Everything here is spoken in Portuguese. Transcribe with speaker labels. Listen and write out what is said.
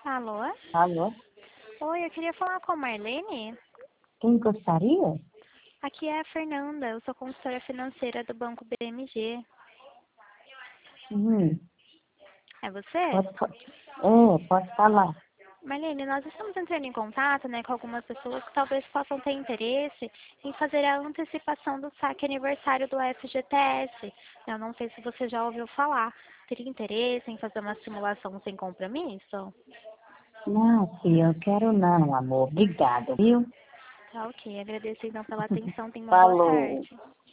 Speaker 1: Alô?
Speaker 2: Alô?
Speaker 1: Oi, eu queria falar com a Marlene.
Speaker 2: Quem gostaria?
Speaker 1: Aqui é a Fernanda, eu sou consultora financeira do Banco BMG.
Speaker 2: Hum,
Speaker 1: É você?
Speaker 2: pode falar.
Speaker 1: Marlene, nós estamos entrando em contato, com algumas pessoas que talvez possam ter interesse em fazer a antecipação do saque aniversário do FGTS. Eu não sei se você já ouviu falar. Teria interesse em fazer uma simulação sem compromisso?
Speaker 2: Não, filha, eu quero não, amor. Obrigada, viu?
Speaker 1: Tá ok, agradeço então pela atenção, tenha uma boa
Speaker 2: Falou.
Speaker 1: tarde.